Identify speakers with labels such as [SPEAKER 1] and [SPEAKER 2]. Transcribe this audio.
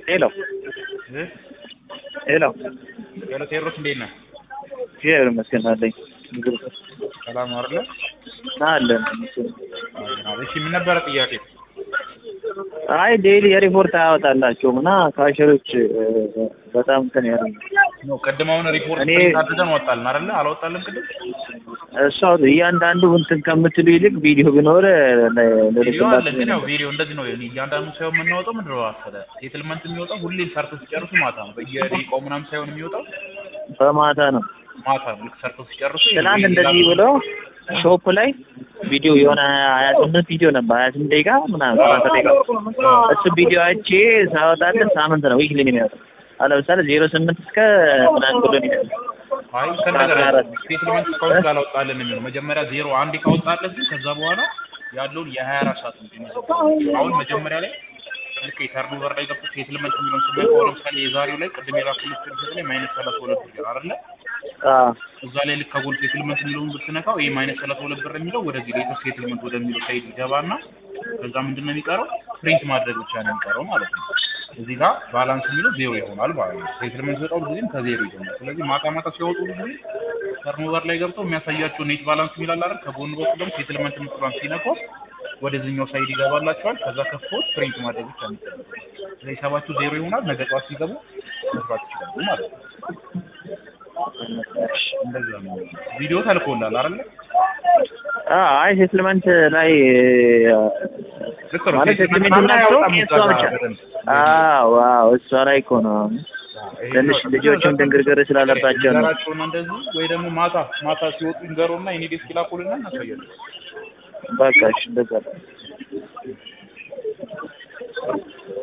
[SPEAKER 1] Hello. Hello.
[SPEAKER 2] Hello, Teros Dina.
[SPEAKER 1] Here, Mr. Nadi.
[SPEAKER 2] Salam Arla.
[SPEAKER 1] Nadi.
[SPEAKER 2] እሺ ምን ነበር ጥያቄ?
[SPEAKER 1] አይ ዴይሊ ሪፖርት አወጣላችሁ እና ካሸሮች በጣም እንትን ያሉ
[SPEAKER 2] ነው ቀድማውን ሪፖርት አድርገን ወጣልን አይደል? አልወጣልን ቅድም
[SPEAKER 1] እሷው እያንዳንዱ እንትን ከምትሉ ይልቅ ቪዲዮ ቢኖር
[SPEAKER 2] ለሪፖርት ነው። ቪዲዮ እንደዚህ ነው። እያንዳንዱ ሰው የምናወጣው ምንድነው አሰለ ሴትልመንት የሚወጣው ሁሌም ሰርቶ ሲጨርሱ ማታ ነው። በየደቂቃው ምናምን ሳይሆን የሚወጣው
[SPEAKER 1] በማታ ነው።
[SPEAKER 2] ማታ ነው ሰርቶ ሲጨርሱ
[SPEAKER 1] ትናንት እንደዚህ ብለው ሾፕ ላይ ቪዲዮ የሆነ 28 ቪዲዮ ነበር 28 ደቂቃ ምናምን 30 ደቂቃ እሱ ቪዲዮ አይቼ ሳወጣለት ሳምንት ነው ዊክሊ ነው የሚያወጣው። ለምሳሌ 08 እስከ ምናምን ብሎ ነው የሚያወጣው።
[SPEAKER 2] አይ ከነገር ስቴትመንት ካውንት ካላወጣልን ነው መጀመሪያ 01 ካወጣለት ከዛ በኋላ ያለውን የ24 ሰዓት ነው። አሁን መጀመሪያ ላይ ልክ የተርኖቨር ላይ ገብቶ ሴትልመንት የሚለውን ስናየው ለምሳሌ የዛሬው ላይ ቅድም የላኩልሽ ሪፖርት ላይ -32 ብር አይደለ? እዛ ላይ ልክ ከጎል ሴትልመንት የሚለውን ብትነካው ይሄ -32 ብር የሚለው ወደዚህ ሌተር ሴትልመንት ወደሚለው ሳይድ ይገባና ከዛ ምንድነው የሚቀረው ፕሪንት ማድረግ ብቻ ነው የሚቀረው ማለት ነው። እዚህ ጋር ባላንስ የሚለው ዜሮ ይሆናል ማለት ነው። ሴትልመንት ሲወጣው ጊዜም ከዜሮ ይጀምራል። ስለዚህ ማታ ሲወጡ ጊዜ ተርኖቨር ላይ ገብተው የሚያሳያቸው ኔት ባላንስ የሚላል አይደል? ከጎን በኩል ደግሞ ሴትልመንት የምትሏን ሲነካው ወደዚህኛው ሳይድ ይገባላችኋል። ከዛ ከፍቶት ፕሪንት ማድረግ ብቻ ነው። ስለዚህ ሂሳባችሁ ዜሮ ይሆናል። ነገ ጠዋት ሲገቡ መስራት ይችላሉ ማለት ነው። እንደዛ ነው። ቪዲዮ ተልኮላል አይደል?
[SPEAKER 1] አይ ሴትልመንት ላይ ማለት ሴትልመንት ላይ ዋው እሷ ላይ እኮ ነው ትንሽ ልጆቹን ድንግርግር ስላለባቸው ነው።
[SPEAKER 2] እንደዚህ ወይ ደግሞ ማታ ሲወጡ ይንገሩና እኔ ዴስክ ላኩልና እናሳያለን።
[SPEAKER 1] በቃ እሺ እንደዛ